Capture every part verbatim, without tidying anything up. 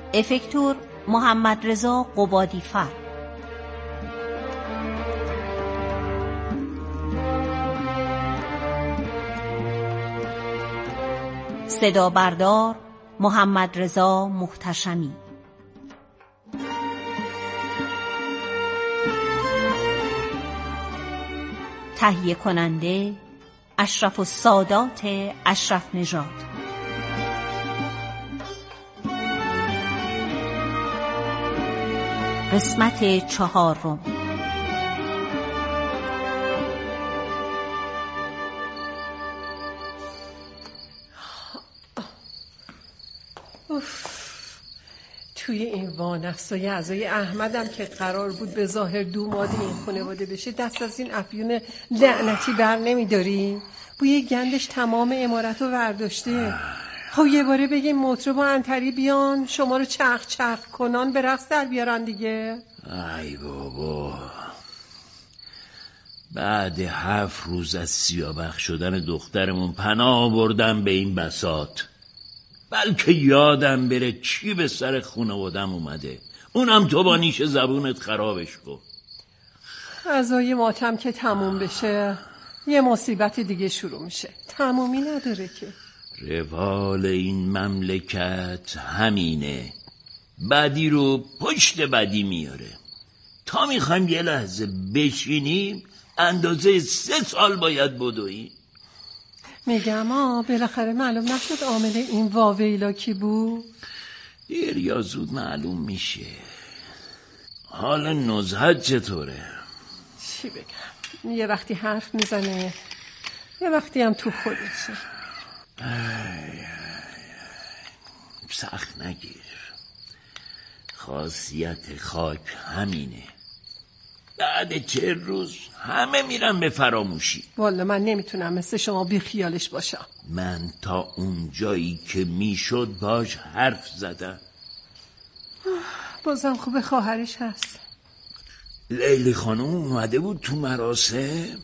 افکتور محمد رضا قبادی‌فر. صدا بردار محمد رضا محتشمی. تهیه کننده اشرف السادات اشرف نژاد. قسمت چهارم. توی این وانفسای اعضای احمدم که قرار بود به ظاهر دوماد این خانواده بشه دست از این افیون لعنتی بر نمیداری؟ بوی گندش تمام عمارت رو ورداشته. خب یه باره بگیم مطرب و انتری بیان شما رو چرخ چرخ کنان به رقص در بیارن دیگه. ای بابا، بعد هفت روز از سیاوخ شدن دخترمون پناه بردم به این بساط، بلکه یادم بره چی به سر خانوادم اومده، اونم تو با نیش زبونت خرابش کن. عزای ماتم که تموم بشه یه مصیبت دیگه شروع میشه، تمومی نداره که. روال این مملکت همینه، بدی رو پشت بدی میاره. تا میخوایم یه لحظه بشینیم اندازه سه سال باید بدویم. میگم آه بالاخره معلوم نشد عامل این واویلا کی بود؟ دیر یا زود معلوم میشه. حال نزهت چطوره؟ چی بگم، یه وقتی حرف میزنه یه وقتی هم تو خودشه. سخت نگیر، خاصیت خاک همینه، بعد چه روز همه میرن به فراموشی. والا من نمیتونم مثل شما بی خیالش باشم. من تا اون جایی که میشد باش حرف زدم. بازم خوب خواهرش هست. لیلی خانم اومده بود تو مراسم؟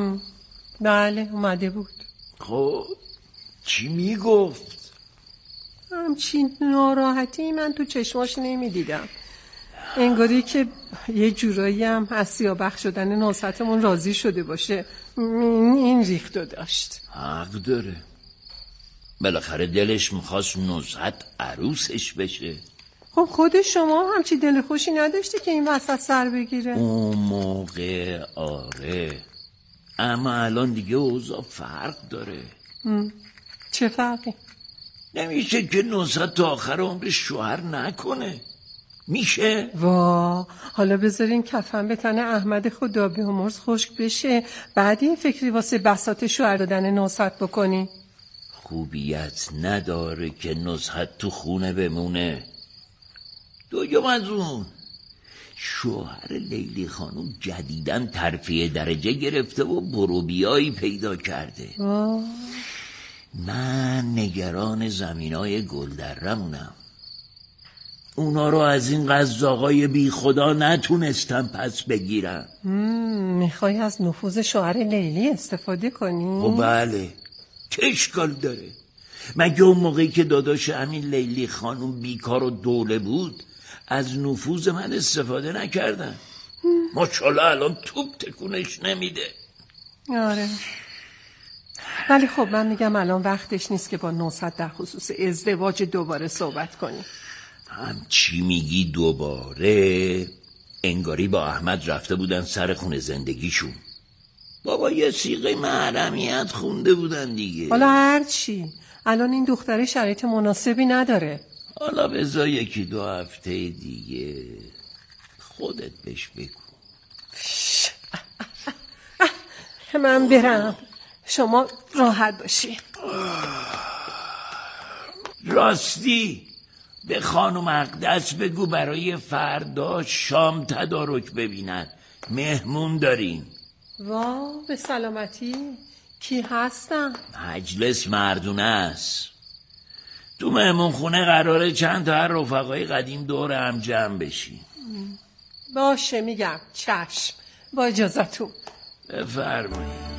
بله اومده بود. خب چی میگفت؟ همچین ناراحتی من تو چشماش نمیدیدم، انگاری که یه جورایی هم از سیاوخ شدن نوستمون راضی شده باشه. این ریختو داشت. حق داره، بالاخره دلش میخواست نوزت عروسش بشه. خب خود شما همچی دل خوشی نداشتی که این وسط سر بگیره؟ اون موقع آره، اما الان دیگه اوضاع فرق داره. چه فرقی؟ نمیشه که نوزت تا آخر عمرش شوهر نکنه. میشه؟ وا حالا بذارین کفن به تن احمد خدا بیامرز خشک بشه، بعد این فکری واسه بساط شوهر دادن نوزت بکنی. خوبیت نداره که نوزت تو خونه بمونه. دویم از اون شوهر لیلی خانم جدیدن ترفیع درجه گرفته و بروبیایی پیدا کرده. وا. من نگران زمینای گلدرمونم، اونا رو از این قزاقای بی خدا نتونستم پس بگیرم. میخوای از نفوذ شوهر لیلی استفاده کنی؟ خب بله، چه اشکال داره؟ مگه اون موقعی که داداش همین لیلی خانم بیکار و دوله بود از نفوذ من استفاده نکردن؟ ماشاءالله الان توپ تکونش نمیده. آره ولی خب من میگم الان وقتش نیست که با نوست در خصوص ازدواج دوباره صحبت کنی. هم چی میگی دوباره؟ انگاری با احمد رفته بودن سر خونه زندگیشون. بابا یه صیغه محرمیت خونده بودن دیگه. حالا هر چی، الان این دختره شرایط مناسبی نداره. حالا بذار یکی دو هفته دیگه خودت بهش بگو. من برم، شما راحت باشی. راستی به خانم اقدس بگو برای فردا شام تدارک ببینن، مهمون داریم. وا به سلامتی. کی هستن؟ مجلس مردونه است. تو مهمون خونه قراره چند تا از رفقای قدیم دور هم جمع بشی. باشه میگم چشم، با اجازتون. بفرمایید.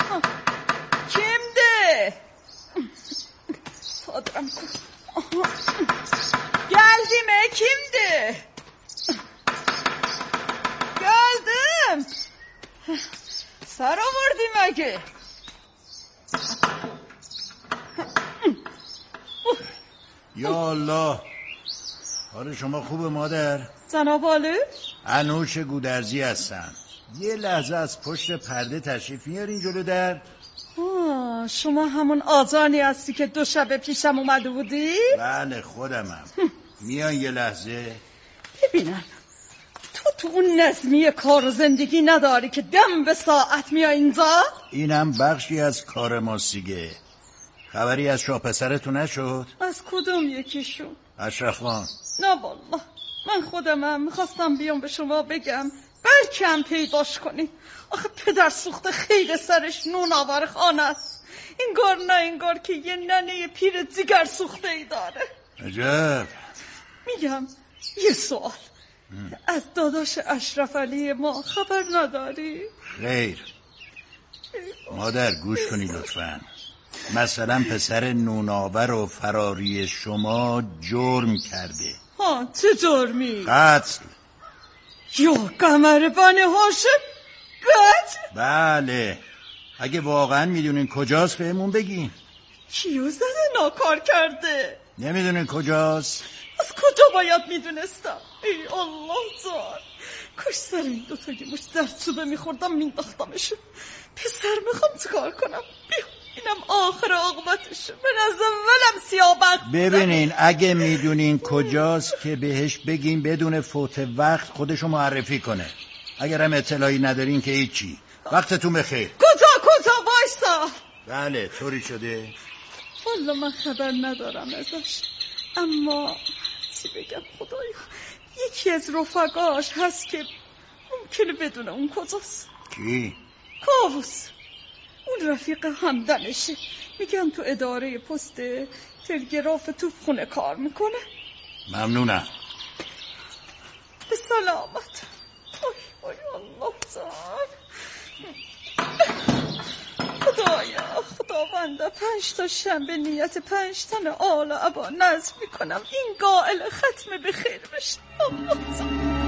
Kimdi? Sadram kul. Geldime kimdi? Geldim. Sar آوردی مگه؟ یا الله. حال شما خوبه مادر؟ جناب عالی؟ انوش گودرزی هستم. یه لحظه از پشت پرده تشریف میارین جلو در؟ آه، شما همون آجانی هستی که دو شب پیشم اومده بودی؟ بله خودمم. میان یه لحظه. ببینم تو تو اون نظمی کار و زندگی نداری که دم به ساعت میای اینجا؟ اینم بخشی از کار ماست دیگه. خبری از شاه پسرتون نشد؟ از کدوم یکیشون؟ اشرف خان. نه والله من خودمم میخواستم بیام به شما بگم بلکه هم پیداش کنی. آخه پدر سوخته خیلی سرش نون آور خانه است. انگار نه انگار که یه ننه پیر دیگر سوخته ای داره. عجب. میگم یه سوال از داداش اشرف علی ما خبر نداری؟ خیر مادر گوش کنی لطفاً. مثلا پسر نوناور و فراری شما جرم کرده. ها چه جرمی؟ قتل. یا قمر بنی هاشم قتل؟ بله. اگه واقعا میدونین کجاست بهمون بگین. کیو زده ناکار کرده؟ نمیدونین کجاست؟ از کجا باید میدونستم؟ ای الله جان کاش سر این دوتا یه مش زردچوبه میخوردم مینداختمشون. پسر میخوام چکار کنم؟ بیا اینم آخر عاقبتشه. من از اولم سیابت ببینین اگه میدونین کجاست که بهش بگین بدون فوت وقت خودشو معرفی کنه. اگرم اطلاعی ندارین که هیچی. وقتتون بخیر. کجا کجا وایسا. بله طوری شده. والله من خبر ندارم ازش، اما چی بگم خدایا یکی از رفقاش هست که ممکنه بدونه اون کجاست. کی؟ کاووس. اون رفیق همدنشه. میگن تو اداره پست تلگراف توپخونه کار میکنه. ممنونم. به سلامت. وای الله جان. خدایا خداوندا پنج تا شنبه نیت پنج تن آل ابا نظر میکنم این قائل ختم به خیر بشه. الله جان.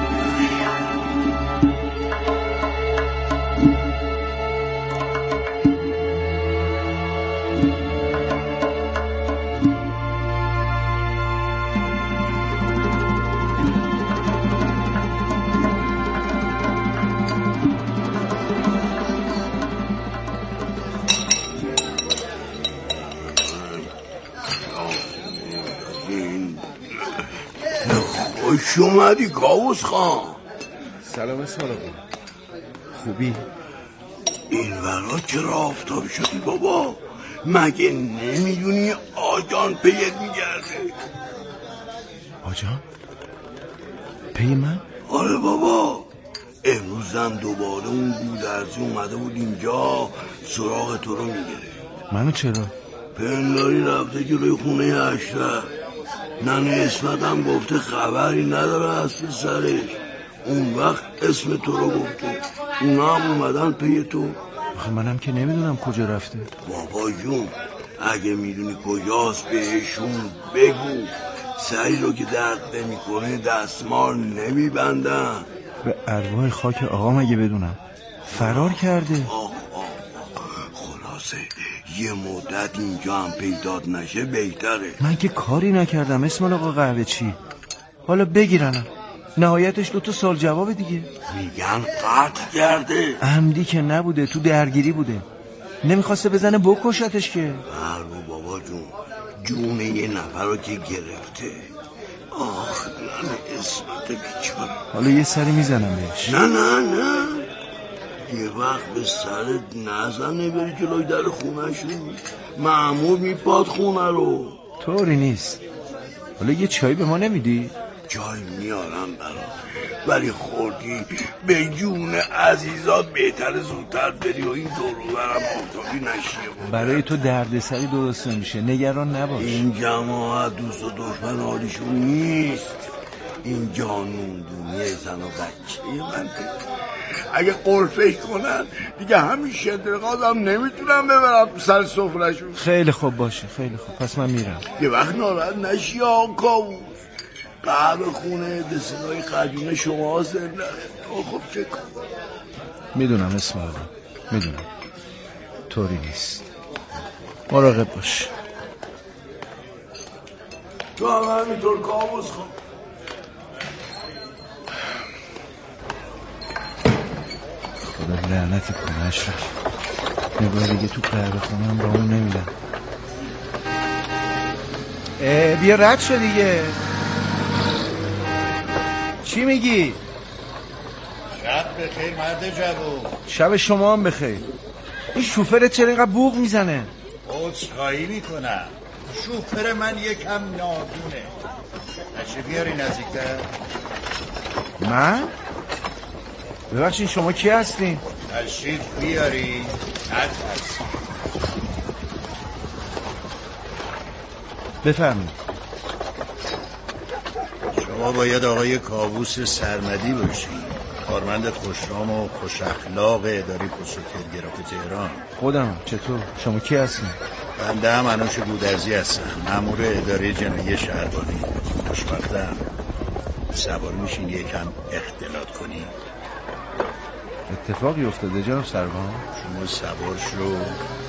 خوش اومدی کاووس خان. سلام سلام. خوبی؟ این ورا چرا آفتاب شدی بابا؟ مگه نمیدونی آجان پیت میگرده؟ آجان؟ پی من؟ آره بابا امروزم دوباره اون گودرزی اومده بود اینجا سراغ تو رو میگیره. منو چرا؟ پنداری رفته جلوی خونه اشرف. ننه اسمت هم گفته خبری نداره از پسرش. اون وقت اسم تو رو گفته. اونا هم اومدن پی تو. آخه منم که نمیدونم کجا رفته. بابا جون اگه میدونی کجاست بهشون بگو. سری رو که درد نمی کنه دستمال نمی بندن. به ارواح خاک آقا مگه بدونم فرار کرده. آه آه خلاصه یه مدت اینجا هم پیدات نشه بهتره. من که کاری نکردم اسم آقا قهوه چی. حالا بگیرنم نهایتش دوتا سال جواب دیگه. میگن قتل کرده. عمدی که نبوده تو درگیری بوده. نمیخواسته بزنه بکشتش که. برو بابا جون جون یه نفر رو که گرفته. آخ نه اسمت بیچاره. حالا یه سری میزنم بهش. نه نه نه یه وقت به سرت نزنه بری جلوی در خونه شون. مأمور میپاد خونه رو. طوری نیست. حالا یه چای به ما نمیدی؟ چای میارم برات ولی خوردی به جون عزیزات بهتر زودتر بری و این دورو برم آفتابی نشیه. برای تو دردسری درست نمیشه نگران نباش. این جماعت دوست و دشمن حالیشون نیست. این جانون دونی زن و بچه منده. اگه قلفش کنن دیگه همین شدرقادم نمیتونم ببرم سر سفرشون. خیلی خوب باشه، خیلی خوب، پس من میرم. یه وقت ناراحت نشی آقا کاووس، قهوه خونه دسنای قدیم شما زنده. خب چه کن؟ میدونم اسماعیل، میدونم طوری نیست، مراقب باش. تو هم همینطور کاووس. خب خدا لعنتی کنه اشرف، نگاه دیگه تو قهوه خونم با اون نمیدم. بیا رد شو دیگه. چی میگی؟ شب بخیر مرد جوون. شب شما هم بخیر. این شوفرت چرا اینقدر بوق میزنه؟ عذرخواهی میکنم، شوفر من یکم نادونه. نشه بیاری نزدیکتر. من؟ ببخشید شما کی هستین؟ تشریف بیاری. نترس. بفرمایید. شما باید آقای کاووس سرمدی باشی، کارمند خوشنام و خوش اخلاق اداره پست و تلگراف تهران. خودم. چطور؟ شما کی هستین؟ بنده هم انوش گودرزی هستم، مأمور اداره جنایی شهربانی. خوشبختم. سوار میشین یکم اختلاط کنی. اتفاقی افتاده جناب سروان؟ شما سوار شو.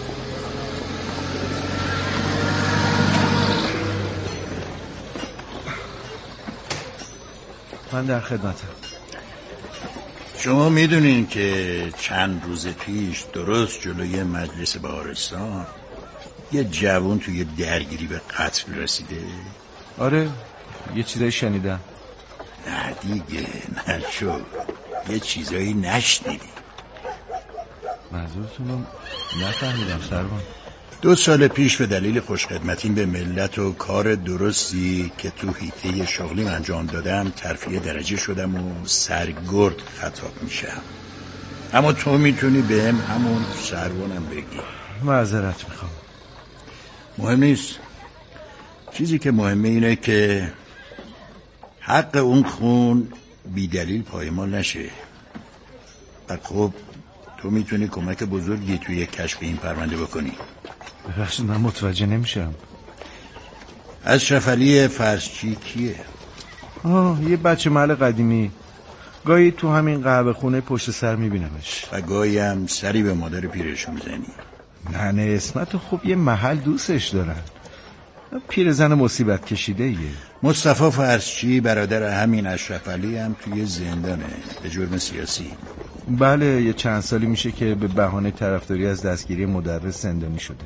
من در خدمتم. شما میدونین که چند روز پیش درست جلوی مجلس بهارستان یه جوان توی درگیری به قتل رسیده؟ آره یه چیزایی شنیدم. نه دیگه نشو، یه چیزایی نشنیدی. منظورتونو نفهمیدم سروان. دو سال پیش به دلیل خوشخدمتی به ملت و کار درستی که تو حیطه شغلیم انجام دادم ترفیع درجه شدم و سرگرد خطاب میشم. اما تو میتونی به هم همون سروانم بگی. معذرت میخوام. مهم نیست. چیزی که مهمه اینه که حق اون خون بی دلیل پایمال نشه. و خب تو میتونی کمک بزرگی توی کشف این پرونده بکنی. ببخشید من متوجه نمیشم. اشرف علی فرشچی کیه؟ آه یه بچه محل قدیمی، گاهی تو همین قهوه خونه پشت سر میبینمش. و گاهی هم سری به مادر پیرش میزنی. نه نه اسمت خوب یه محل دوستش دارن. پیرزن مصیبت کشیده ایه. مصطفی فرشچی برادر همین اشرف علی هم توی زندانه به جرم سیاسی. بله یه چند سالی میشه که به بهانه طرفداری از دستگیری مدرس زندانی شده.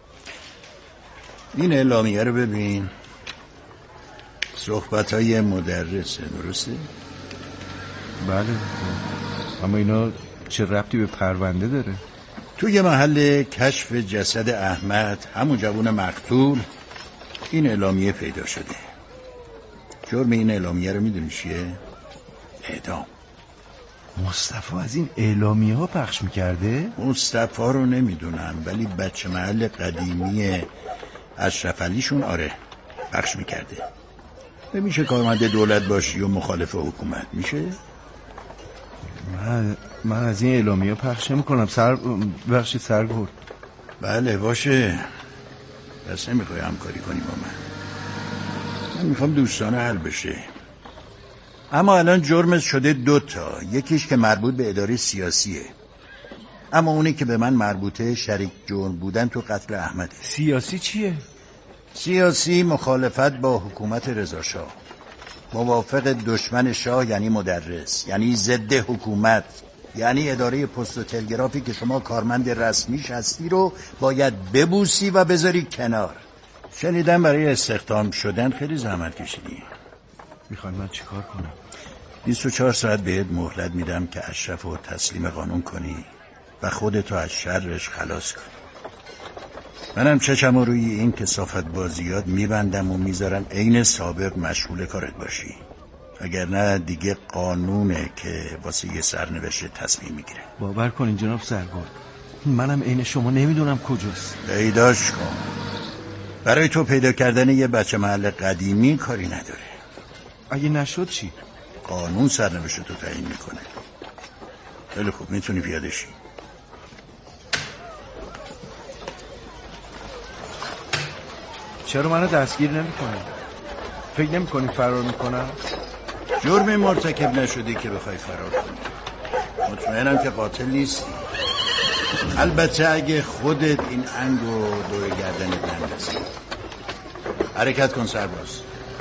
این اعلامیه رو ببین. صحبت‌های مدرسه، درسته؟ بله اما اینا چه ربطی به پرونده داره؟ توی محل کشف جسد احمد همون جوان مقتول این اعلامیه پیدا شده. جرم این اعلامیه رو میدونی چیه؟ اعدام. مصطفی از این اعلامیه ها پخش میکرده؟ مصطفی رو نمیدونم ولی بچه محل قدیمی اشرف علیشون آره پخش میکرده. نمیشه کارمند دولت باشی و مخالف حکومت میشه؟ من, من از این اعلامیه پخش نمیکنم. سر بخشی سرگرد. بله باشه، بس نمیخوای همکاری کنی با من. من میخوام دوستانه حل بشه. اما الان جرمش شده دوتا، یکیش که مربوط به اداره سیاسیه، اما اونی که به من مربوطه شریک جرم بودن تو قتل احمده. سیاسی چیه؟ سیاسی مخالفت با حکومت رضا شاه، موافق دشمن شاه یعنی مدرس، یعنی ضد حکومت، یعنی اداره پست و تلگرافی که شما کارمند رسمیش هستی رو باید ببوسی و بذاری کنار. شنیدم برای استخدام شدن خیلی زحمت کشیدی. میخوای من چیکار کنم؟ بیست و چهار ساعت بهت مهلت میدم که اشرف رو تسلیم قانون کنی و خودتو از شرش خلاص کنی. منم چشم روی این کثافت بازیات میبندم و میذارم عین سابق مشغول کارت باشی، وگرنه دیگه قانونه که واسه یه سرنوشت تصمیم میگیره. باور کنین جناب سرگرد منم عین شما نمیدونم کجاست. پیداش کن. برای تو پیدا کردن یه بچه محل قدیمی کاری نداره. اگه نشد چی؟ قانون سرنوشت رو تعیین میکنه. خیلی خوب، میتونی پیاده شی. چرا منو دستگیر نمی‌کنی؟ فکر نمی‌کنی فرار میکنم؟ جرمی مرتکب نشدی که بخوای فرار کنی. مطمئنم که قاتل نیستی. البته اگه خودت این انگو دور گردن بندازی. حرکت کن سرباز.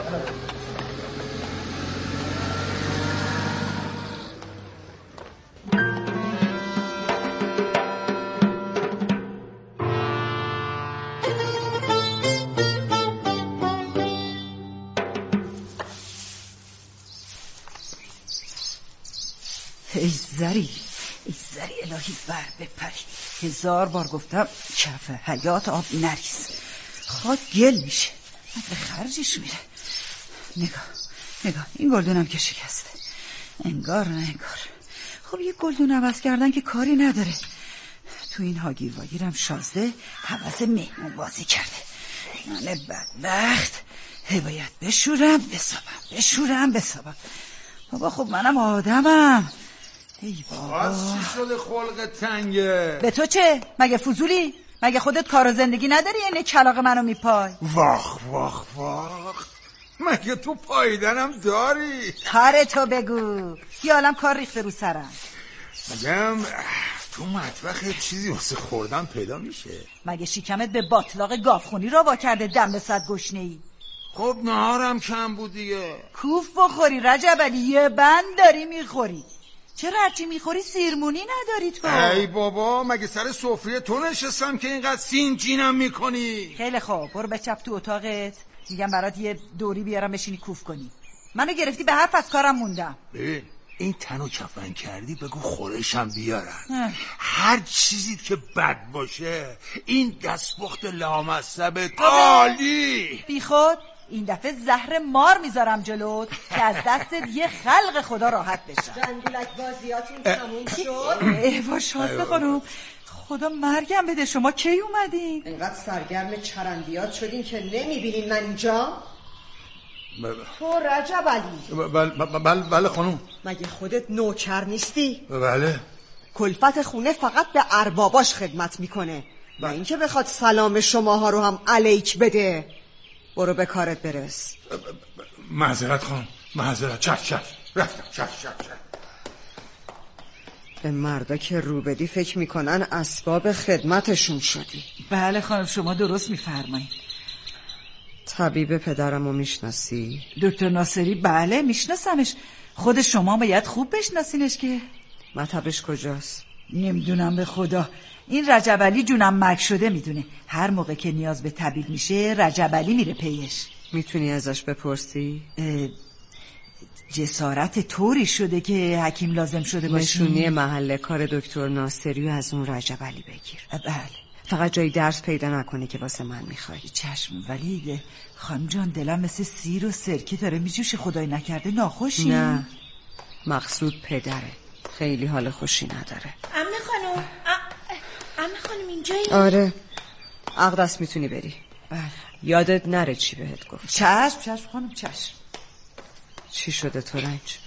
ای زری ای زری الهی ور بپری. هزار بار گفتم کف حیات آب نریز، خاک گل میشه، به خرجش میره. نگاه نگاه این گلدونم که شکسته، انگار نه انگار. خب یه گلدون عوض کردن که کاری نداره. تو این هاگیر واگیرم شازده حوث مهمون بازی کرده. من بدبخت هی باید بشورم بسابم بشورم بسابم. بابا خب منم آدمم. ای بابا چی شده خلق تنگه؟ به تو چه؟ مگه فضولی؟ مگه خودت کار و زندگی نداری؟ یعنی کلاغ منو میپای؟ واخ واخ واخ، مگه تو پاییدنم داری؟ کار تو بگو، یه عالم کار ریخته رو سرم. مگم تو مطبخ چیزی واسه خوردن پیدا میشه؟ مگه شکمت به باطلاق گاوخونی را وا کرده دم به صد گشنه ای؟ خب نهارم کم بود دیگه. کوف بخوری رجب علی، یه بند داری میخوری. چرا هرچی میخوری سیرمونی نداری تو؟ ای بابا مگه سر سفره تو نشستم که اینقدر سینجینم میکنی؟ خیلی خوب برو بچپ تو اتاقت، میگم برات یه دوری بیارم بشینی کوف کنی. منو گرفتی به حرف، از کارم موندم. ببین این تنو کفن کردی بگو خورشم بیارن. اه. هر چیزی که بد باشه این دستپخت لامصبت عالی. بی خود این دفعه زهر مار میذارم جلوت که از دستت یه خلق خدا راحت بشم. رنگولک بازیاتون تموم شد؟ ایوا شازده خانوم، خدا مرگم بده، شما کی اومدین؟ اینقدر سرگرم چرندیات شدین که نمیبینین من اینجا؟ تو رجب علی. بله بله بله خانوم. مگه خودت نوکر نیستی؟ بله. کلفت خونه فقط به ارباباش خدمت میکنه و اینکه بخواد سلام شماها رو هم علیک بده. برو به کارت برس. معذرت خانم، معذرت. چش چش رفتم. چش چش چش. به مردا که رو بدی فکر میکنن اسباب خدمتشون شدی. بله خانم شما درست میفرمایید. طبیب پدرمو میشناسی؟ دکتر ناصری؟ بله میشناسمش. خود شما باید خوب بشناسینش که. مطبش کجاست؟ نمیدونم به خدا. این رجب علی جونم مرگ شده میدونه. هر موقع که نیاز به طبیب میشه رجب علی میره پیش. میتونی ازش بپرسی؟ جسارت طوری شده که حکیم لازم شده باشه. نشونی محل کار دکتر ناصری از اون رجب علی بگیر. بله. فقط جایی درس پیدا نکنی که واسه من میخوای. چشم. ولی خانم جان دلم مثل سیر و سرکه داره میجوشه، خدای نکرده ناخوشی. نه مقصود پدره، خیلی حال خوشی نداره. عمه خانم عمه خانم اینجایی؟ آره اقدس میتونی بری. بله. یادت نره چی بهت گفت. چشم چشم خانم چشم. چی شده تو رنج؟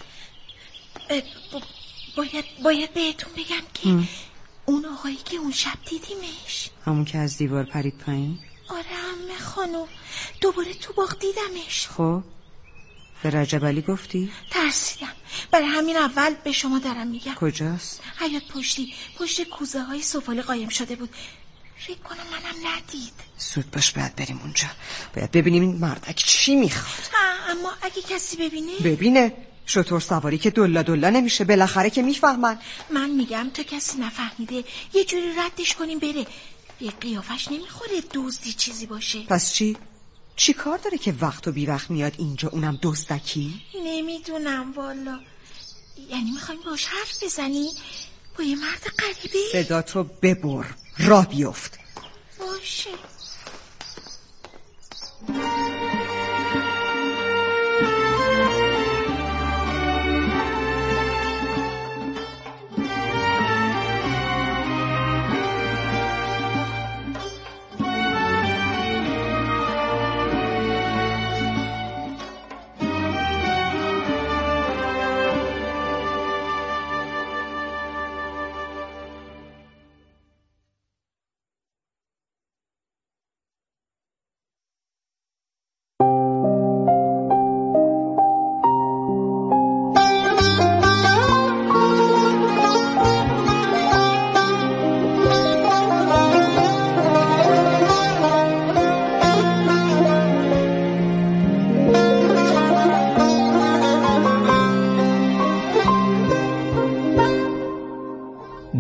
باید باید بهتون بگم که ام. اون آقایی که اون شب دیدیمش، همون که از دیوار پرید پایین؟ آره عمه خانم دوباره تو باغ دیدمش. خب به رجب علی گفتی؟ ترسیدم، برای همین اول به شما دارم میگم. کجاست؟ حیاط پشتی، پشت کوزه های سفاله قایم شده بود. فکر کنم منم ندید. زود باش باید بریم اونجا، باید ببینیم این مردک چی میخواد. اما اگه کسی ببینه؟ ببینه شطور سواری که دلا دلا نمیشه، بالاخره که میفهمن. من میگم تا کسی نفهمیده یه جوری ردش کنیم بره. به قیافش نمیخوره دزدی چیزی باشه. پس چی؟ چی کار داره که وقت و بی وقت میاد اینجا، اونم دزدکی؟ نمیدونم والا. یعنی میخوایم باش حرف بزنی با یه مرد غریبه؟ صدات رو ببر، راه بیفت. باشه.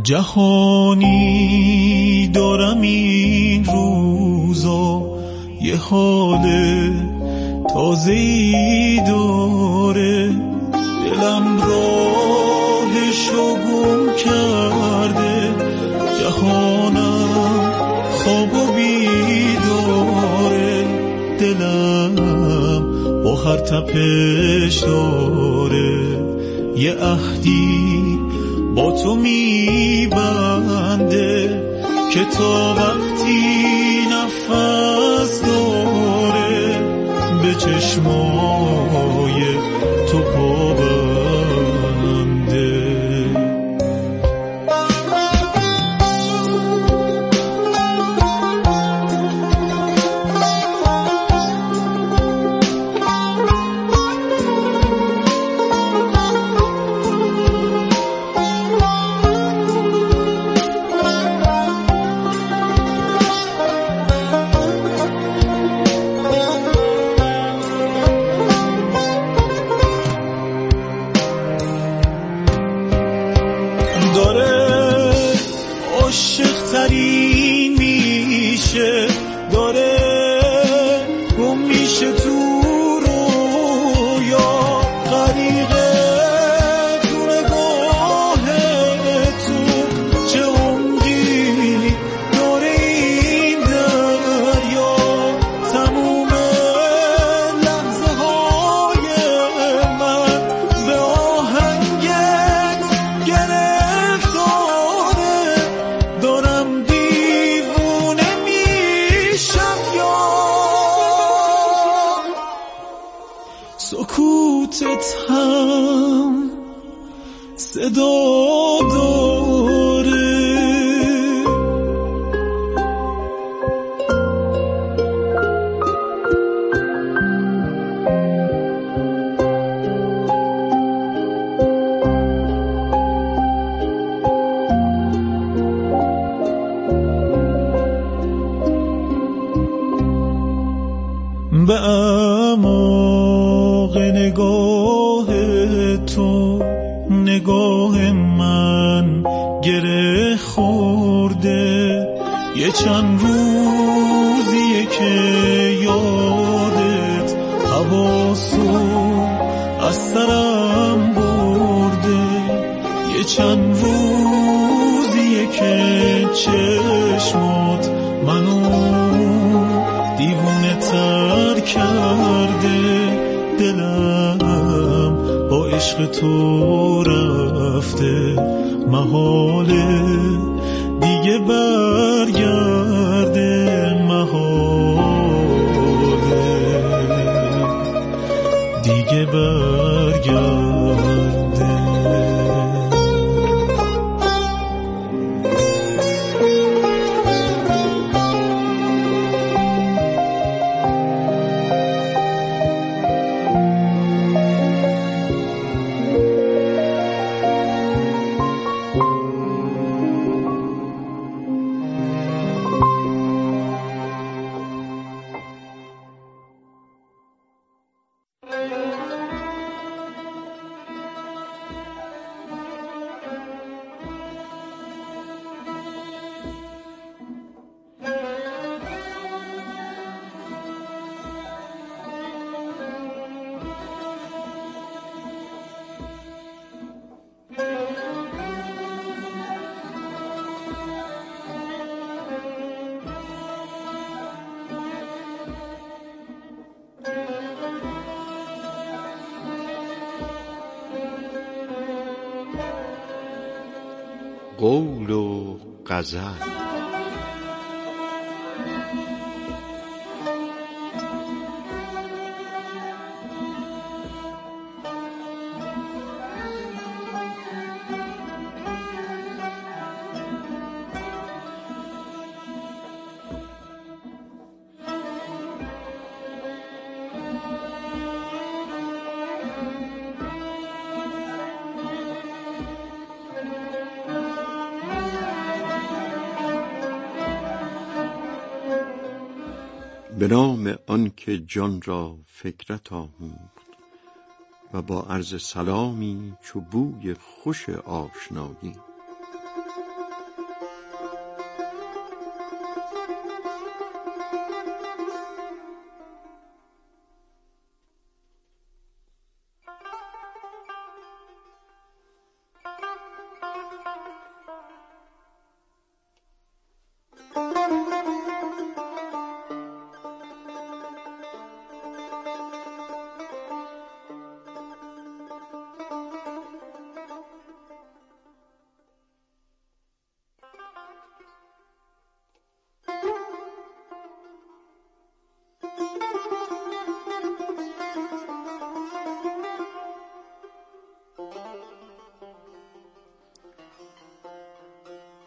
جهانی دارم این روزا، یه حال تازه‌ای داره، دلم راهشو گم کرده، جهانم خواب و بیداره، دلم با هر تپش داره یه عهدی با تو میبنده که تا وقتی نفس داره به چشمای تو پابنده. سکوتت هم صدا داره، به اعماق نگاه تو نگاه من گره خورده، یه چند روزیه که یادت حواسو از سرم برده، یه چند روزیه که چشمات منو دیوونه تر کرده، دلم با عشق تو رفته، محاله دیگه برگرده، محاله دیگه برگرده. قول و غزل. به نام آن که جان را فکرت آموخت و با عرض سلامی چو بوی خوش آشنایی.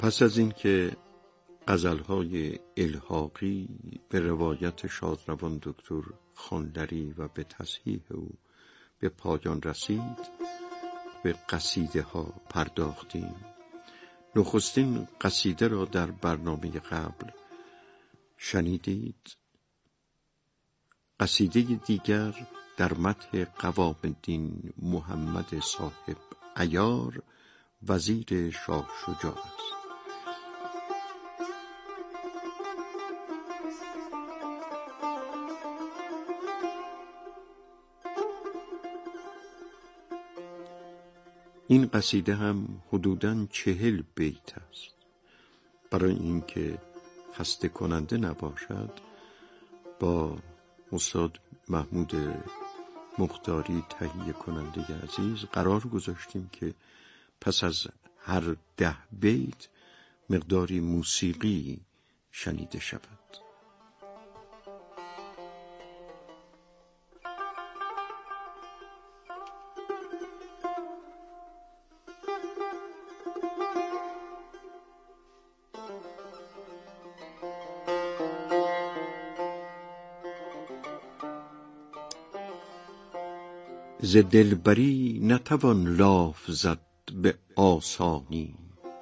پس از اینکه غزل‌های الحاقی به روایت شادروان دکتر خانلری و به تصحیح او به پایان رسید، به قصیده ها پرداختیم. نخستین قصیده را در برنامه قبل شنیدید. قصیده دیگر در مدح قوام الدین محمد صاحب عیار وزیر شاه شجاع است. این قصیده هم حدوداً چهل بیت است. برای اینکه خسته کننده نباشد با استاد محمود مختاری تهیه کننده عزیز قرار گذاشتیم که پس از هر ده بیت مقداری موسیقی شنیده شود. ز دلبری نتوان لاف زد به آسانی،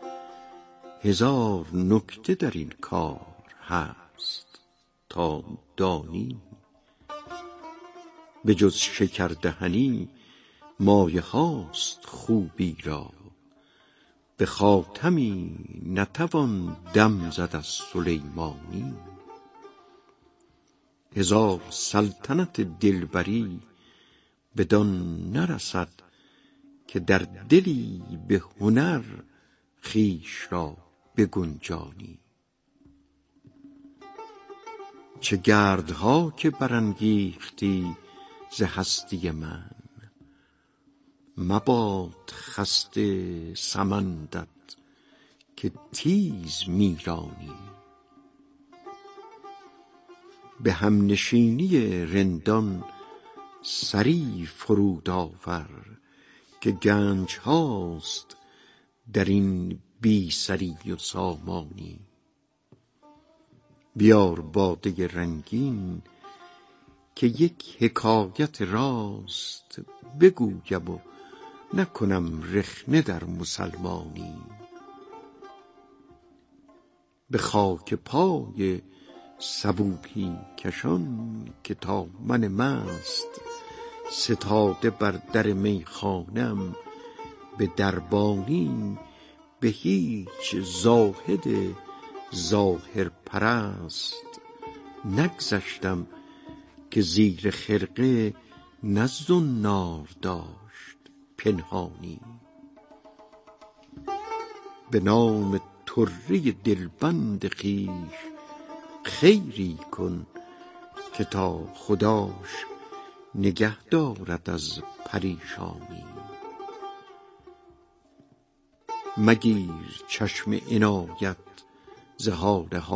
هزار نکته در این کار هست تا دانی. به جز شکردهنی مایه هاست خوبی را، به خاتمی نتوان دم زد از سلیمانی. هزار سلطنت دلبری بدان نرسد که در دلی به هنر خویش را بگنجانی. چه گردها که برانگیختی ز هستی من، مباد خسته سمندت که تیز میرانی. به همنشینی رندان سری فرود آور، که گنج هاست در این بی سری و سامانی. بیار باده رنگین که یک حکایت راست بگویم و نکنم رخنه در مسلمانی. به خاک پای صبوحی کشان که تا من مست، ستاده بر در میخانم به دربانی. به هیچ زاهد ظاهر پرست نگذشتم که زیر خرقه نه زنار داشت پنهانی. به نام طره دلبند خویش خیری کن، که تا خداش نگه دارد از پریشانی. مگیر چشم عنایت ز حال